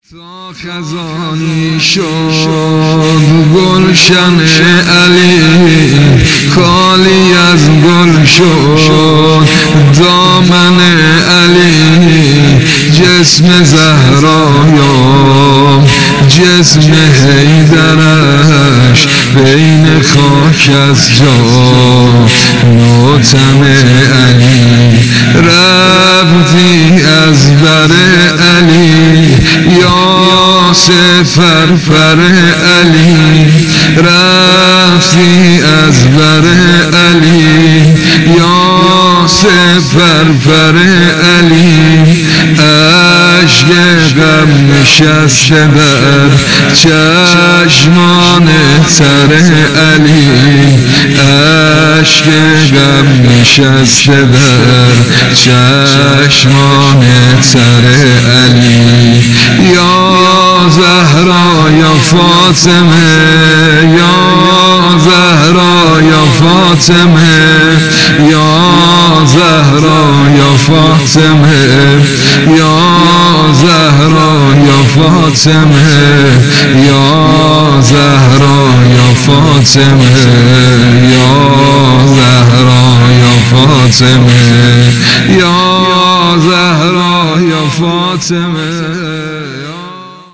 تا خزانی شد گلشن علی، خالی از گل شد دامن علی. جسم زهرایا جسم حیدرش بین خاک از جا ماتم علی. رفتی از بر علی یا سفر علی، رفتی از بر علی یا سفر علی. اشک غم نشسته بر چشمان تر علی، اشک غم نشسته بر چشمان تر علی. یا زهرا یا فاطمه، یا زهرا یا فاطمه، یا زهرا یا فاطمه، یا زهرا یا فاطمه، یا زهرا یا فاطمه، یا زهرا یا فاطمه، یا زهرا یا فاطمه.